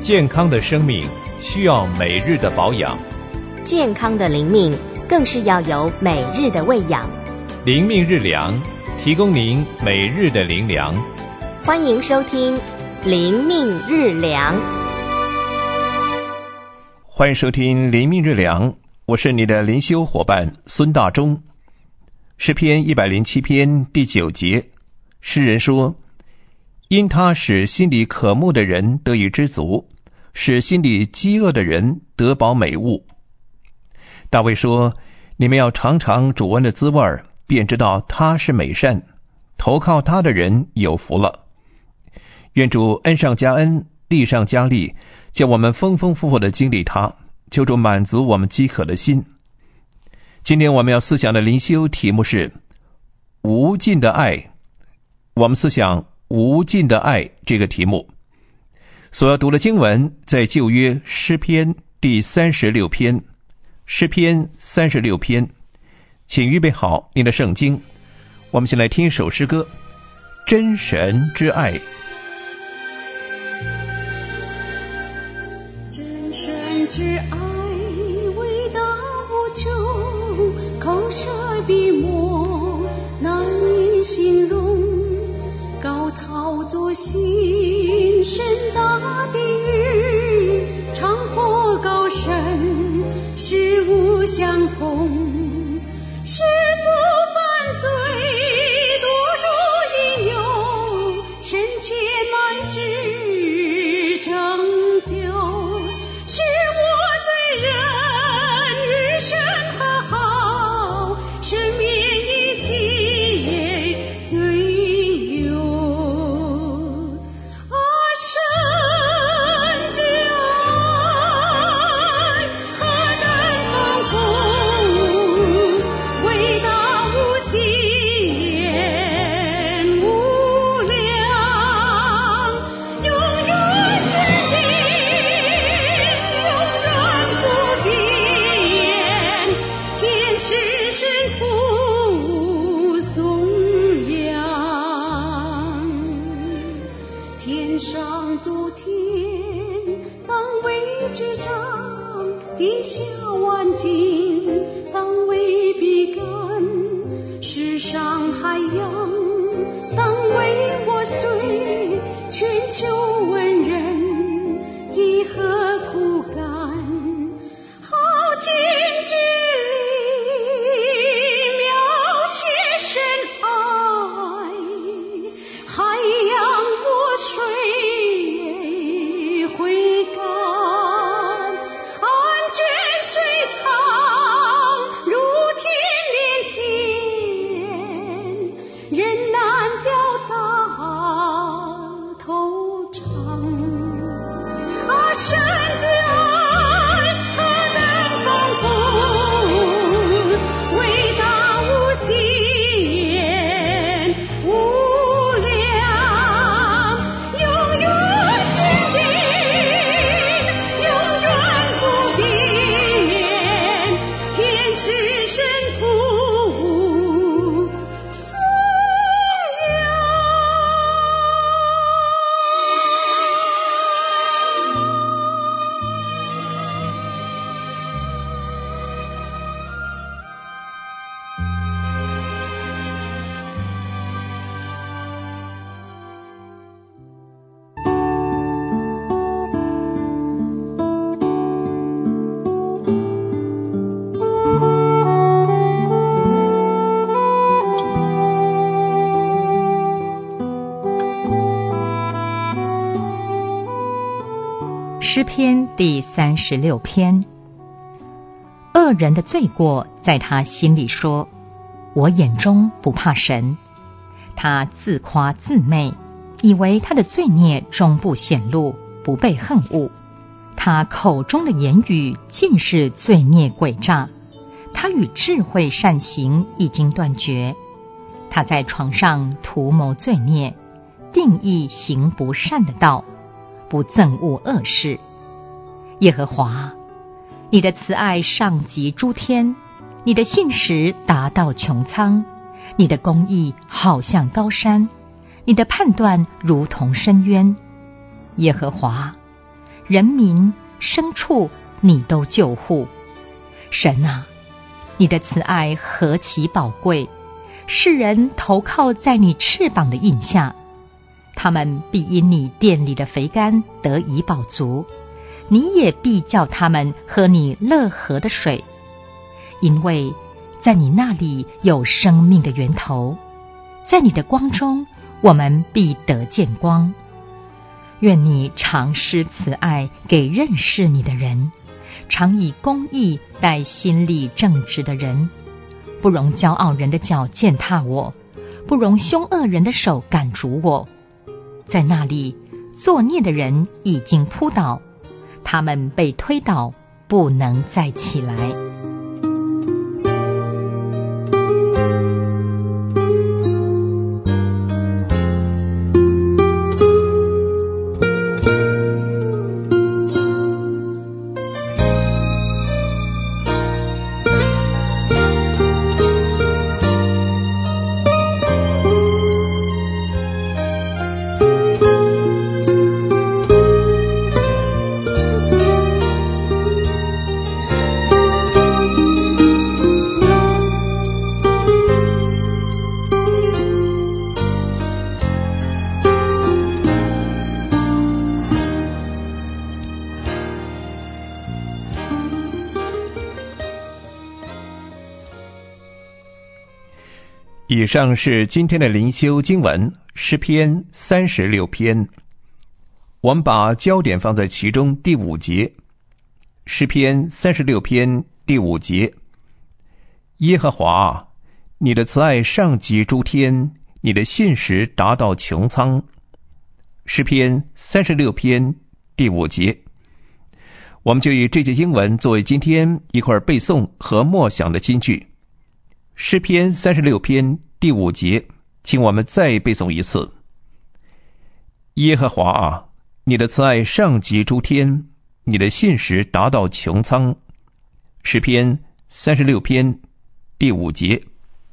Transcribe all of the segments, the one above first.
健康的生命需要每日的保养， 健康的灵命更是要有每日的喂养。 灵命日粮，提供您每日的灵粮。 欢迎收听灵命日粮。 欢迎收听灵命日粮，我是你的灵修伙伴孙大中。诗篇107篇第9节，诗人说：因他使心里渴慕的人得以知足，使心里饥饿的人得饱美物。大卫说，你们要尝尝主恩的滋味，便知道他是美善，投靠他的人有福了。愿主恩上加恩，利上加利，叫我们丰丰富富的经历他，求主满足我们饥渴的心。今天我们要思想的灵修题目是无尽的爱。我们思想无尽的爱这个题目，所要读的经文在旧约诗篇第36篇，诗篇36篇。请预备好您的圣经，我们先来听一首诗歌，真神之爱。 真神之爱伟大无穷，口舌笔墨难以形容，高操作心深大地狱，长阔高深事物相同，世俗犯罪多如引诱，深切难知拯救，是我罪人与神和好，赦免一切罪忧。啊，神之爱何等丰富，伟大无限无量，永远坚定，永远不变，天使神父颂扬。天上诸天，当为之长；地下万境，当为比干。世上海洋，当为我随；全球文人，几何苦干。好尽之力，描写神爱，海洋活水回甘，安卷水长如天连天，人难表达透畅。啊，神之爱何等丰富，伟大无边无量，永远坚定，永远不变，天使神父颂扬。 诗篇第36篇。恶人的罪过在他心里说，我眼中不怕神。他自夸自媚，以为他的罪孽终不显露，不被恨恶。他口中的言语尽是罪孽诡诈，他与智慧善行已经断绝。他在床上图谋罪孽，定义行不善的道，不憎恶恶事。耶和华，你的慈爱上及诸天，你的信实达到穹苍，你的公义好像高山，你的判断如同深渊。耶和华， 人民、牲畜你都救护。神啊，你的慈爱何其宝贵！世人投靠在你翅膀的印下，他们必因你殿里的肥甘得以饱足，你也必叫他们喝你乐河的水，因为在你那里有生命的源头，在你的光中我们必得见光。愿你常施慈爱给认识你的人，常以公义待心里正直的人，不容骄傲人的脚践踏我，不容凶恶人的手赶逐我。在那里作孽的人已经扑倒，他们被推倒，不能再起来。 以上是今天的灵修经文，诗篇36篇。我们把焦点放在其中第5节，诗篇36篇第5节：耶和华，你的慈爱上及诸天，你的信实达到穹苍。诗篇36篇第5节。我们就以这节经文作为今天一块背诵和默想的金句。诗篇36篇第5节，请我们再背诵一次。耶和华啊，你的慈爱上及诸天，你的信实达到穹苍。诗篇36篇第5节。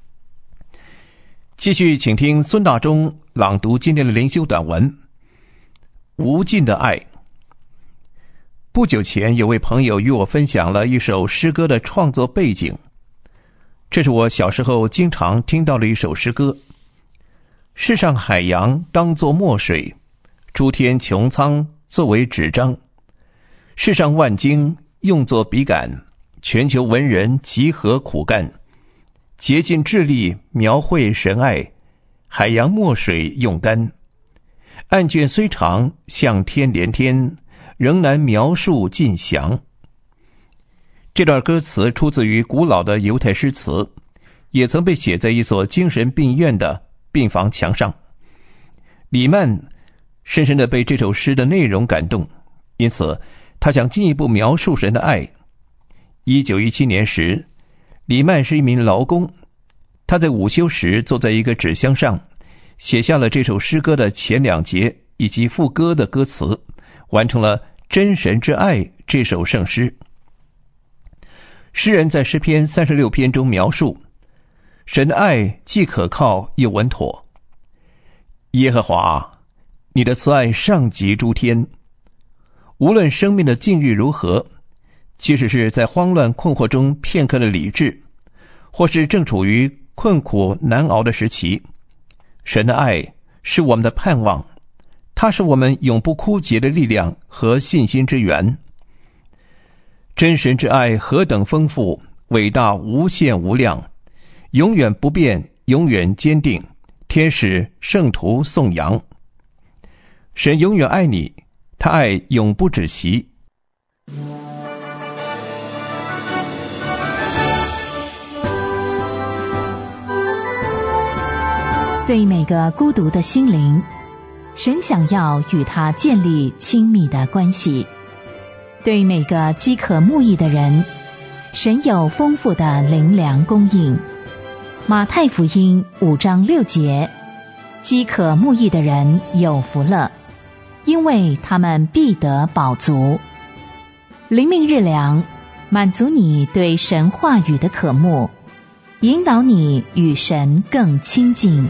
继续请听孙大中朗读今天的灵修短文《无尽的爱》。不久前，有位朋友与我分享了一首诗歌的创作背景。这是我小时候经常听到的一首诗歌。世上海洋当作墨水，诸天穹苍作为纸张。世上万经用作笔杆，全球文人集合苦干，竭尽智力描绘神爱，海洋墨水用干。案卷虽长，像天连天，仍难描述尽详。这段歌词出自于古老的犹太诗词，也曾被写在一所精神病院的病房墙上。李曼深深地被这首诗的内容感动，因此他想进一步描述神的爱。1917年时，李曼是一名劳工，他在午休时坐在一个纸箱上，写下了这首诗歌的前2节以及副歌的歌词，完成了《真神之爱》这首圣诗。诗人在诗篇36篇中描述，神的爱既可靠又稳妥。耶和华，你的慈爱上及诸天。无论生命的境遇如何，即使是在慌乱困惑中片刻的理智，或是正处于困苦难熬的时期，神的爱是我们的盼望，它是我们永不枯竭的力量和信心之源。真神之爱何等丰富，伟大无限无量，永远不变，永远坚定，天使圣徒颂扬。神永远爱你，他爱永不止息。 对每个孤独的心灵，神想要与他建立亲密的关系。对每个饥渴慕义的人，神有丰富的灵粮供应。马太福音5章6节，饥渴慕义的人有福了，因为他们必得饱足。灵命日粮，满足你对神话语的渴慕，引导你与神更亲近。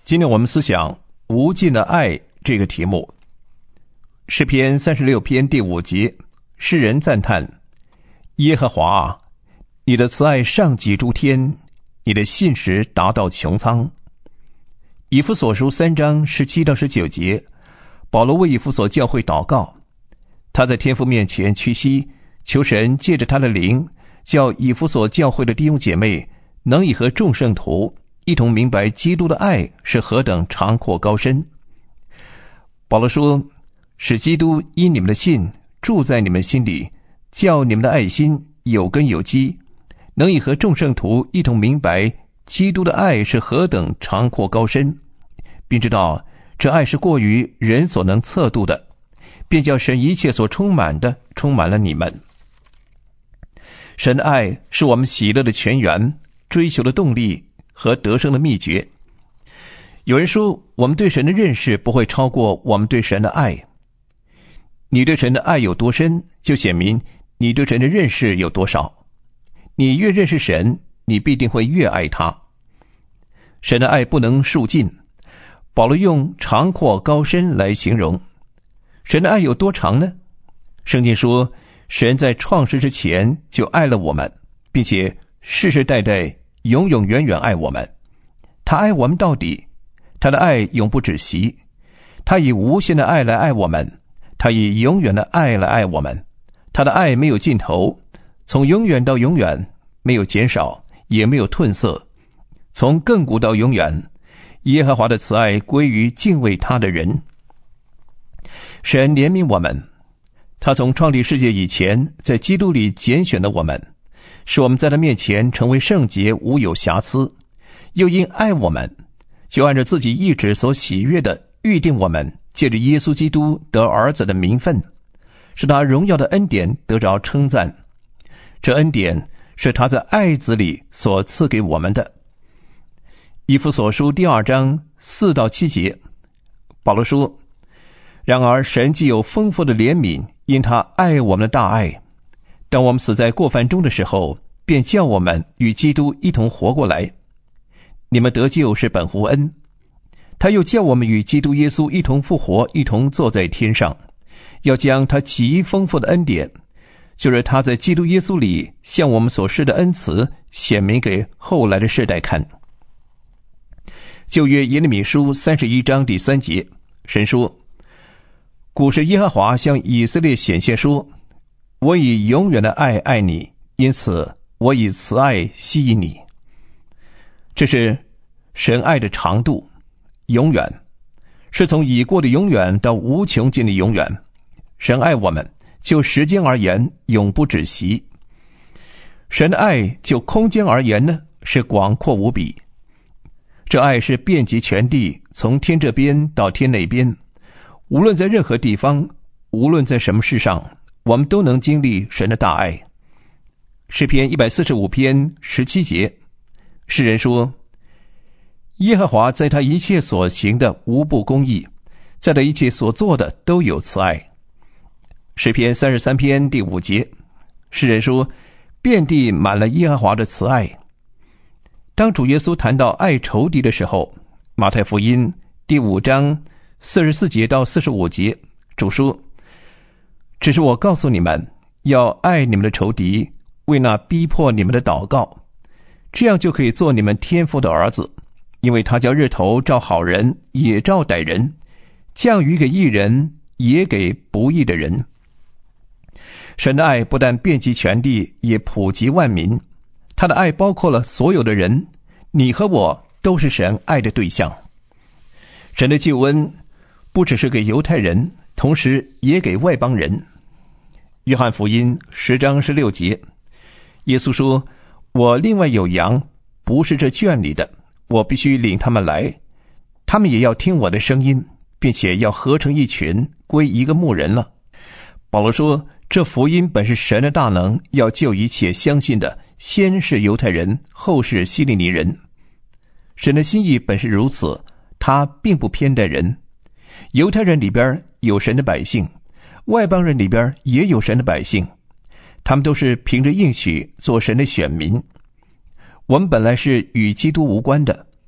今天我们思想无尽的爱这个题目。诗篇36篇第5节，诗人赞叹：耶和华啊，你的慈爱上及诸天，你的信实达到穹苍。以弗所书3章17到19节，保罗为以弗所教会祷告，他在天父面前屈膝，求神借着他的灵，叫以弗所教会的弟兄姐妹能以和众圣徒一同明白基督的爱是何等长阔高深。保罗说，使基督因你们的信住在你们心里，叫你们的爱心有根有基，能以和众圣徒一同明白基督的爱是何等长阔高深，并知道这爱是过于人所能测度的，便叫神一切所充满的充满了你们。神的爱是我们喜乐的泉源，追求的动力和得胜的秘诀。有人说，我们对神的认识不会超过我们对神的爱。你对神的爱有多深，就显明你对神的认识有多少。你越认识神，你必定会越爱他。神的爱不能数尽，保罗用长阔高深来形容。神的爱有多长呢？圣经说，神在创世之前就爱了我们，并且世世代代永永远远爱我们。他爱我们到底，他的爱永不止息。他以无限的爱来爱我们，他以永远的爱来爱我们。他的爱没有尽头，从永远到永远，没有减少，也没有褪色。从亘古到永远，耶和华的慈爱归于敬畏他的人。神怜悯我们，他从创立世界以前，在基督里拣选了我们，使我们在他面前成为圣洁，无有瑕疵。又因爱我们，就按照自己意志所喜悦的预定我们，借着耶稣基督得儿子的名分，使他荣耀的恩典得着称赞。这恩典是他在爱子里所赐给我们的。以弗所书2章4到7节，保罗说，然而神既有丰富的怜悯，因他爱我们的大爱，当我们死在过犯中的时候，便叫我们与基督一同活过来。你们得救是本乎恩，他又叫我们与基督耶稣一同复活，一同坐在天上，要将他极丰富的恩典，就是他在基督耶稣里向我们所施的恩慈，显明给后来的世代看。旧约耶利米书31章第3节，神说，古时耶和华向以色列显现说，我以永远的爱爱你，因此我以慈爱吸引你。这是神爱的长度，永远，是从已过的永远到无穷尽的永远。神爱我们，就时间而言永不止息。神的爱就空间而言呢，是广阔无比。这爱是遍及全地，从天这边到天那边，无论在任何地方，无论在什么事上，我们都能经历神的大爱。诗篇145篇17节，诗人说，耶和华在他一切所行的无不公义，在他一切所做的都有慈爱。诗篇33篇第5节，诗人说，遍地满了耶和华的慈爱。当主耶稣谈到爱仇敌的时候，马太福音第5章44节到45节，主说，只是我告诉你们，要爱你们的仇敌，为那逼迫你们的祷告，这样就可以做你们天父的儿子，因为他叫日头照好人，也照歹人，降雨给义人，也给不义的人。神的爱不但遍及全地，也普及万民。他的爱包括了所有的人，你和我都是神爱的对象。神的救恩不只是给犹太人，同时也给外邦人。约翰福音10章16节，耶稣说，我另外有羊，不是这圈里的，我必须领他们来，他们也要听我的声音，并且要合成一群，归一个牧人了。保罗说，这福音本是神的大能，要救一切相信的，先是犹太人，后是希利尼人。神的心意本是如此，他并不偏待人。犹太人里边有神的百姓，外邦人里边也有神的百姓，他们都是凭着应许做神的选民。我们本来是与基督无关的，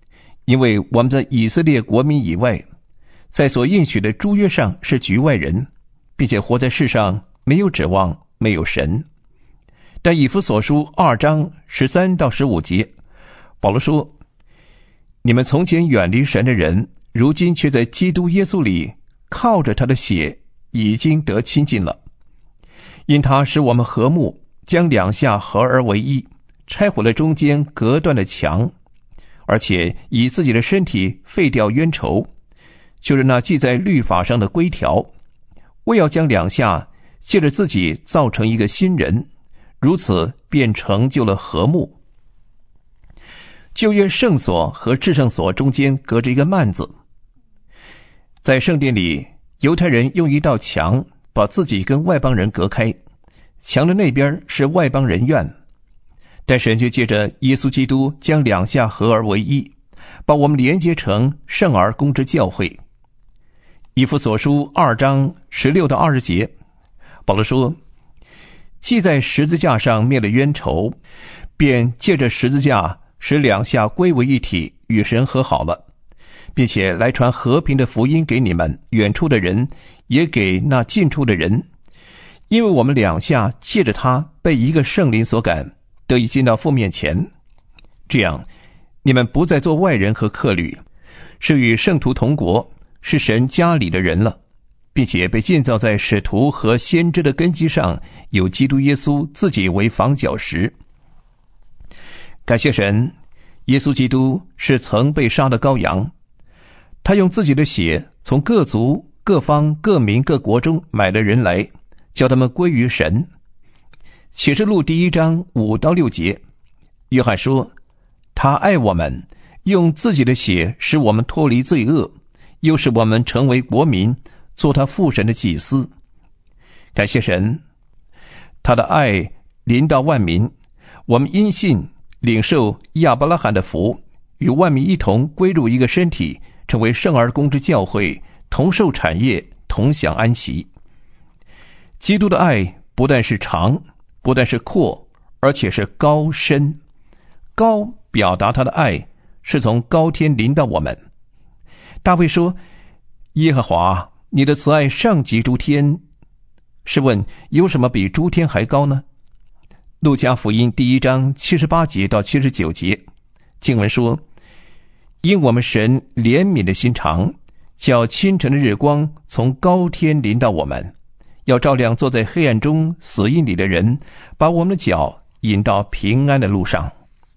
因为我们在以色列国民以外，在所应许的诸约上是局外人，并且活在世上没有指望，没有神。但以弗所书2章13到15节，保罗说，你们从前远离神的人，如今却在基督耶稣里靠着他的血已经得亲近了。因他使我们和睦，将两下合而为一，拆毁了中间隔断的墙，而且以自己的身体废掉冤仇，就是那记在律法上的规条，为要将两下借着自己造成一个新人，如此便成就了和睦。旧约圣所和至圣所中间隔着一个幔子，在圣殿里，犹太人用一道墙把自己跟外邦人隔开，墙的那边是外邦人院，但神却借着耶稣基督将两下合而为一，把我们连接成圣而公之教会。以弗所书2章16到20节，保罗说，既在十字架上灭了冤仇，便借着十字架使两下归为一体，与神和好了，并且来传和平的福音给你们远处的人，也给那近处的人。因为我们两下借着他被一个圣灵所感，得以进到父面前。这样，你们不再做外人和客旅，是与圣徒同国，是神家里的人了，并且被建造在使徒和先知的根基上，有基督耶稣自己为房角石。感谢神，耶稣基督是曾被杀的羔羊，他用自己的血从各族、各方、各民、各国中买了人来，叫他们归于神。启示录1章5到6节，约翰说，他爱我们，用自己的血使我们脱离罪恶，又使我们成为国民，做他父神的祭司。感谢神，他的爱临到万民，我们因信领受亚伯拉罕的福，与万民一同归入一个身体，成为圣而公之教会，同受产业，同享安息。基督的爱不但是长，不但是阔，而且是高深。高表达他的爱是从高天临到我们。大卫说，耶和华，你的慈爱上及诸天。试问有什么比诸天还高呢？路加福音1章78节到79节，经文说，因我们神怜悯的心肠，叫清晨的日光从高天临到我们，要照亮坐在黑暗中死荫里的人，把我们的脚引到平安的路上。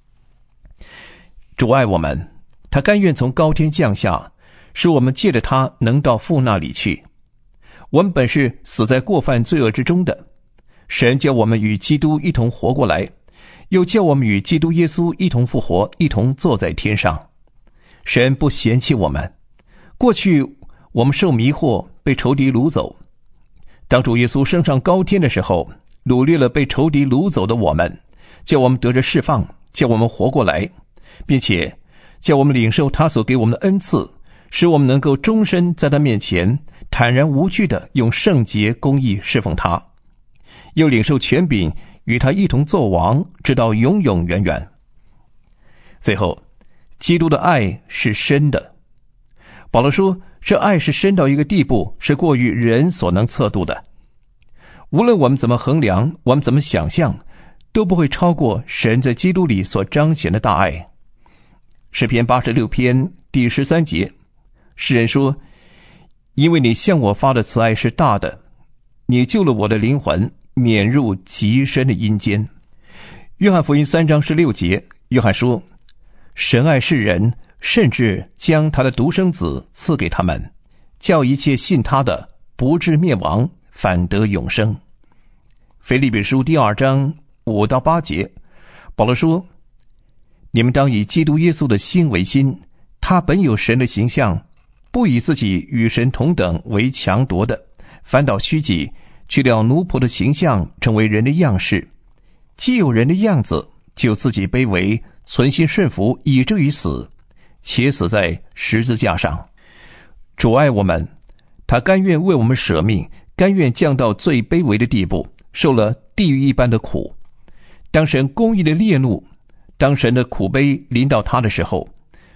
主爱我们，他甘愿从高天降下，使我们借着他能到父那里去。我们本是死在过犯罪恶之中的，神叫我们与基督一同活过来，又叫我们与基督耶稣一同复活，一同坐在天上。神不嫌弃我们。过去我们受迷惑，被仇敌掳走，当主耶稣升上高天的时候，掳掠了被仇敌掳走的我们，叫我们得着释放，叫我们活过来，并且叫我们领受他所给我们的恩赐，使我们能够终身在他面前坦然无惧地用圣洁公义侍奉他，又领受权柄，与他一同作王，直到永永远远。最后，基督的爱是深的。保罗说，这爱是深到一个地步，是过于人所能测度的。无论我们怎么衡量，我们怎么想象，都不会超过神在基督里所彰显的大爱。诗篇86篇第13节，诗人说，因为你向我发的慈爱是大的，你救了我的灵魂，免入极深的阴间。约翰福音3章16节，约翰说，神爱世人，甚至将他的独生子赐给他们，叫一切信他的不至灭亡，反得永生。腓立比书2章5到8节，保罗说，你们当以基督耶稣的心为心，他本有神的形象，不以自己与神同等为强夺的，反倒虚己，去掉奴仆的形象，成为人的样式。既有人的样子，就自己卑微，存心顺服，以至于死，且死在十字架上。主爱我们，他甘愿为我们舍命，甘愿降到最卑微的地步，受了地狱一般的苦。当神公义的烈怒，当神的苦悲临到他的时候，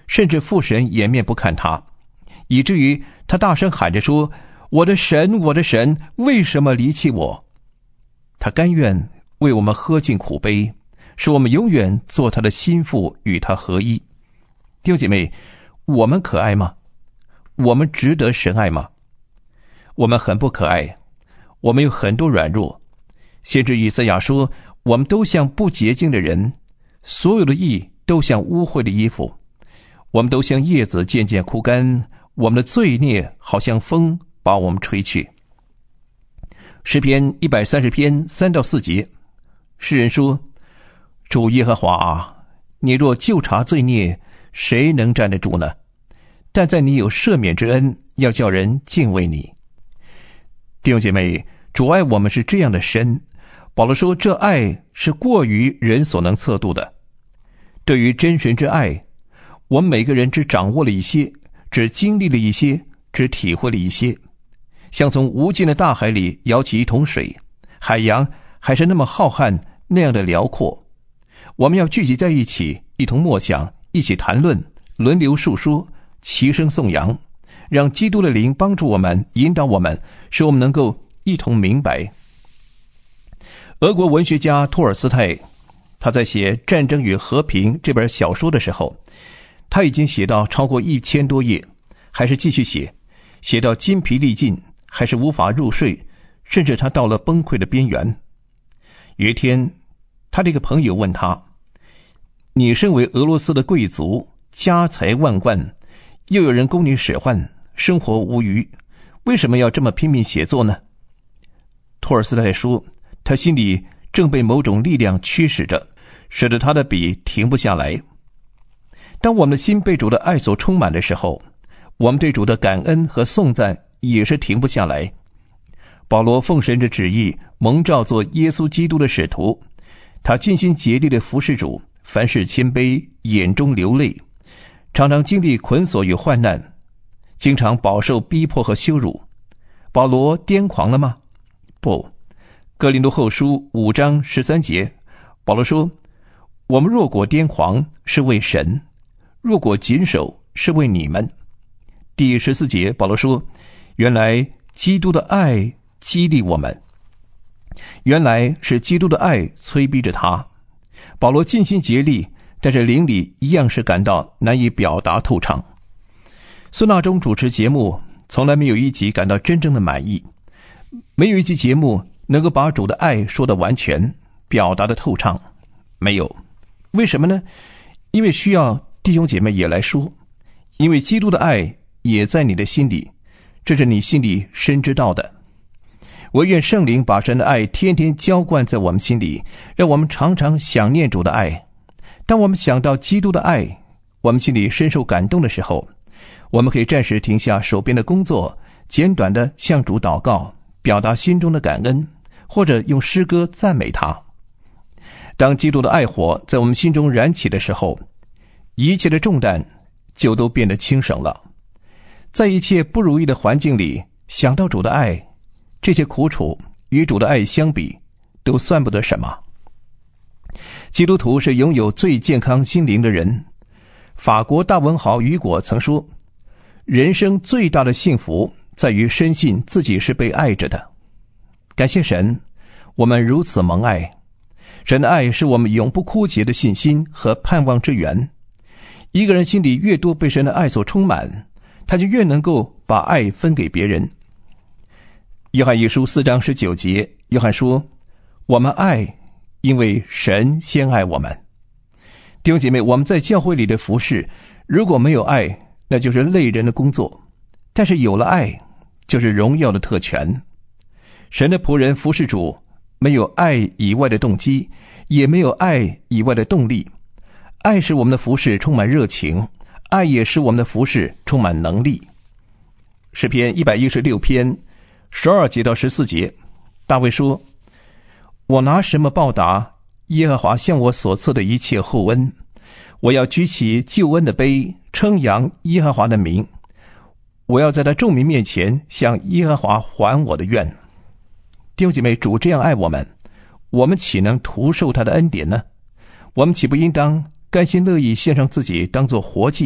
甚至父神掩面不看他，以至于他大声喊着说：我的神，我的神，为什么离弃我？他甘愿为我们喝尽苦杯，使我们永远做他的心腹，与他合一。弟兄姐妹，我们可爱吗？我们值得神爱吗？我们很不可爱，我们有很多软弱。先知以赛亚说，我们都像不洁净的人，所有的义都像污秽的衣服，我们都像叶子渐渐枯干，我们的罪孽好像风把我们吹去。诗篇130篇3到4节，诗人说：主耶和华啊，你若究察罪孽，谁能站得住呢？但在你有赦免之恩，要叫人敬畏你。弟兄姐妹，主爱我们是这样的深，保罗说这爱是过于人所能测度的。对于真神之爱，我们每个人只掌握了一些，只经历了一些，只体会了一些。像从无尽的大海里舀起一桶水，海洋还是那么浩瀚，那样的辽阔。我们要聚集在一起，一同默想，一起谈论，轮流述说，齐声颂扬，让基督的灵帮助我们，引导我们，使我们能够一同明白。俄国文学家托尔斯泰，他在写《战争与和平》这本小说的时候，他已经写到超过1000多页，还是继续写，写到筋疲力尽，还是无法入睡，甚至他到了崩溃的边缘。有一天，他的一个朋友问他：你身为俄罗斯的贵族，家财万贯，又有人供你使唤，生活无虞，为什么要这么拼命写作呢？托尔斯泰说，他心里正被某种力量驱使着，使得他的笔停不下来。当我们的心被主的爱所充满的时候，我们对主的感恩和颂赞也是停不下来。保罗奉神的旨意蒙召做耶稣基督的使徒，他尽心竭力的服侍主，凡事谦卑，眼中流泪，常常经历捆锁与患难，经常饱受逼迫和羞辱。保罗癫狂了吗？不。哥林多后书5章13节，保罗说：我们若果癫狂，是为神；若果谨守，是为你们。第14节，保罗说：原来基督的爱激励我们，原来是基督的爱催逼着他。保罗尽心竭力，但是灵里一样是感到难以表达透畅。孙大中主持节目，从来没有一集感到真正的满意，没有一集节目能够把主的爱说得完全，表达得透畅，没有。为什么呢？因为需要弟兄姐妹也来说，因为基督的爱也在你的心里，这是你心里深知道的。我愿圣灵把神的爱天天浇灌在我们心里，让我们常常想念主的爱。当我们想到基督的爱，我们心里深受感动的时候，我们可以暂时停下手边的工作，简短的向主祷告，表达心中的感恩，或者用诗歌赞美他。当基督的爱火在我们心中燃起的时候，一切的重担就都变得轻省了。在一切不如意的环境里，想到主的爱，这些苦楚与主的爱相比，都算不得什么。基督徒是拥有最健康心灵的人。法国大文豪雨果曾说，人生最大的幸福在于深信自己是被爱着的。感谢神，我们如此蒙爱。神的爱是我们永不枯竭的信心和盼望之源。一个人心里越多被神的爱所充满，他就越能够把爱分给别人。约翰一书4章19节，约翰说：我们爱，因为神先爱我们。弟兄姐妹，我们在教会里的服事，如果没有爱，那就是累人的工作；但是有了爱，就是荣耀的特权。神的仆人服事主，没有爱以外的动机，也没有爱以外的动力。爱使我们的服事充满热情，爱也使我们的服事充满能力。诗篇116篇12节到14节，大卫说：我拿什么报答耶和华向我所赐的一切厚恩？我要举起救恩的杯，称扬耶和华的名。我要在他众民面前向耶和华还我的愿。弟兄姐妹，主这样爱我们，我们岂能徒受他的恩典呢？我们岂不应当甘心乐意献上自己当作活祭，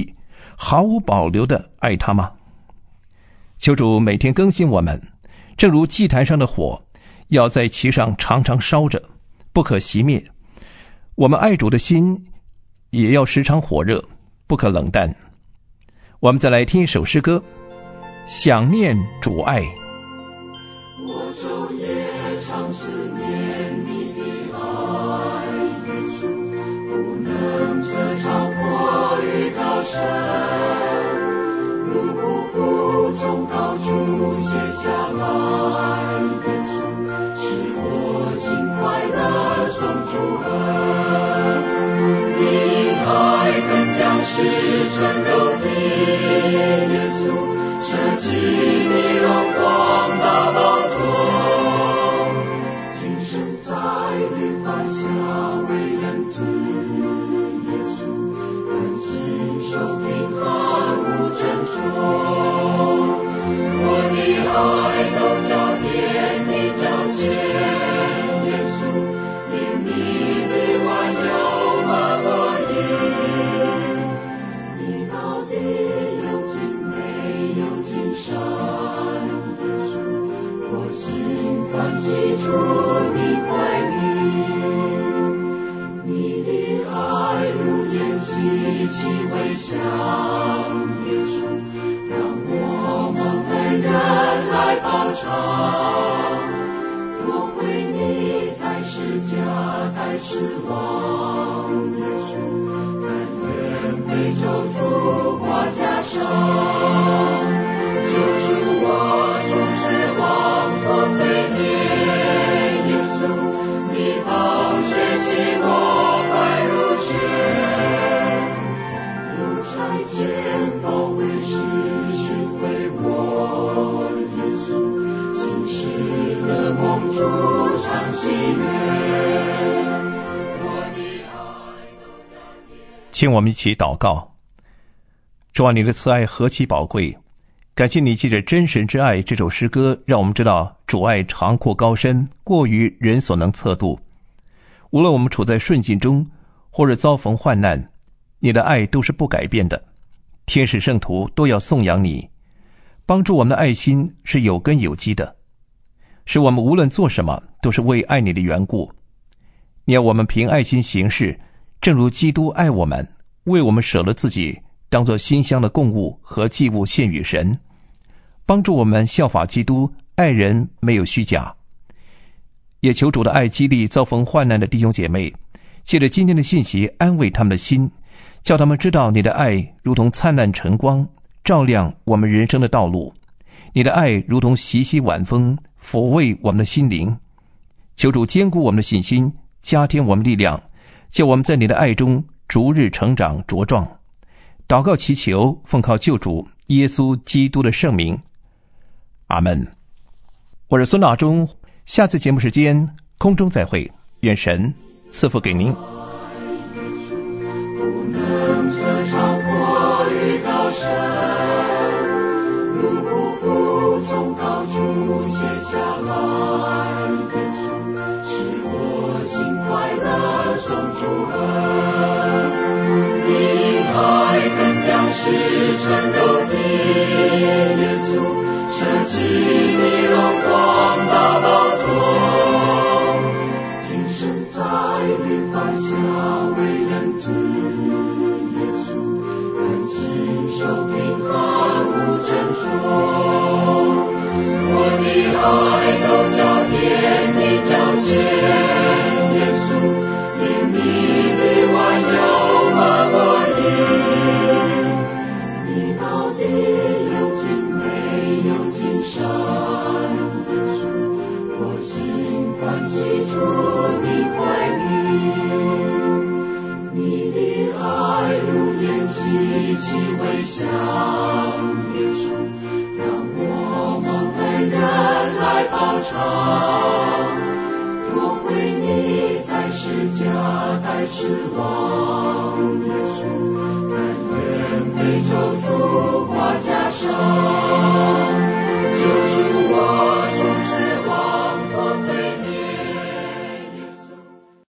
毫无保留地爱他吗？求主每天更新我们，正如祭坛上的火，要在其上常常烧着，不可熄灭。我们爱主的心也要时常火热，不可冷淡。我们再来听一首诗歌，想念主爱。 我昼夜常思念你的爱，耶稣，不能遮藏过于高山，如瀑布从高处泻下来，耶稣，使我心快乐颂主恩。你爱更将世成肉体，耶稣，舍弃你荣光大宝座，今生在律法下为人子，耶稣，肯信受平安无争说。我的爱都交给你交接，耶稣，因你的万有满我意，你到底有尽美有尽善，耶稣，我心欢喜住你怀里，你的爱如烟息气回响，耶稣，让我蒙恩人来报偿，多亏你在世家带失望，耶稣，甘愿被咒诅挂加上，救赎我从死亡脱罪孽，耶稣，你宝血洗我白如雪，有差遣保卫师寻回我，耶稣，今世的梦主常喜悦，我的爱都交给。 请我们一起祷告。主啊，你的慈爱何其宝贵，感谢你借着真神之爱这首诗歌，让我们知道主爱长阔高深，过于人所能测度。无论我们处在顺境中，或者遭逢患难，你的爱都是不改变的。天使圣徒都要颂扬你，帮助我们的爱心是有根有基的，使我们无论做什么都是为爱你的缘故。你要我们凭爱心行事，正如基督爱我们，为我们舍了自己，当作馨香的供物和祭物献与神，帮助我们效法基督，爱人没有虚假。也求主的爱激励遭逢患难的弟兄姐妹，借着今天的信息安慰他们的心，叫他们知道你的爱如同灿烂晨光，照亮我们人生的道路。你的爱如同习习晚风，抚慰我们的心灵。求主坚固我们的信心，加添我们力量，叫我们在你的爱中逐日成长茁壮。祷告祈求，奉靠救主耶稣基督的圣名，阿们。我是孙大中，下次节目时间空中再会，愿神赐福给您。 不能遮藏过于高山，如瀑布从高处泻下来，耶稣，使我心快乐颂主恩。你爱更将世成肉体，耶稣，舍弃你荣光大宝座，今生在律法下为人子，耶稣，肯信受平安无争说。我的爱都交给你交接，耶稣，因你的万有满我意，你到底有尽美有尽善，耶稣，我心欢喜住你怀里，你的爱如烟息气回响，耶稣，让我蒙恩人来报偿，多亏你在世家带失望，耶稣，甘愿被咒诅挂加上。